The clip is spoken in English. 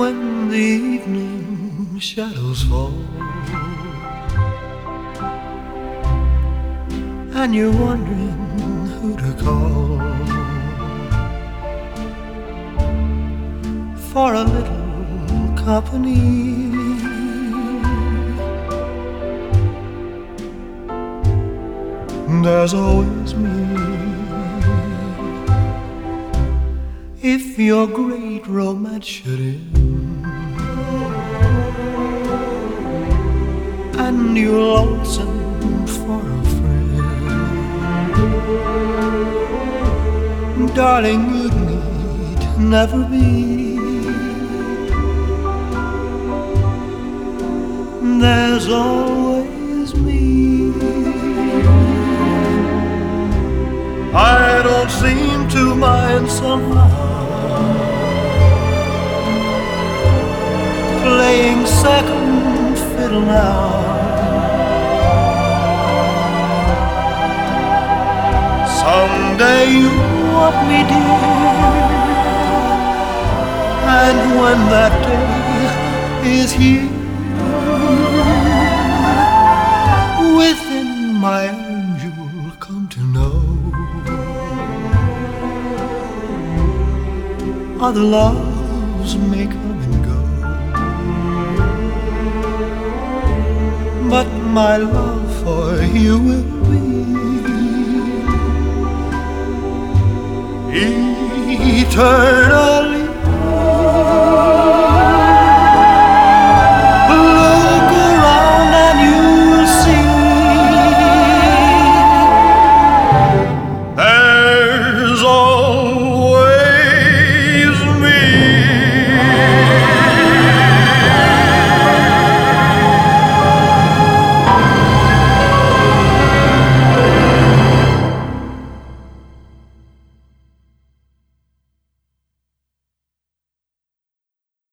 when the evening shadows fall and you're wondering who to call for a little company. There's always me. If your great romance should end and you're lonesome for a friend, darling, you need never be. There's always me. I don't seem to mind somehow playing second fiddle now. Someday you want me, dear, and when that day is here, within my arms you'll come to know other loves may come and go, but my love for you will be eternally.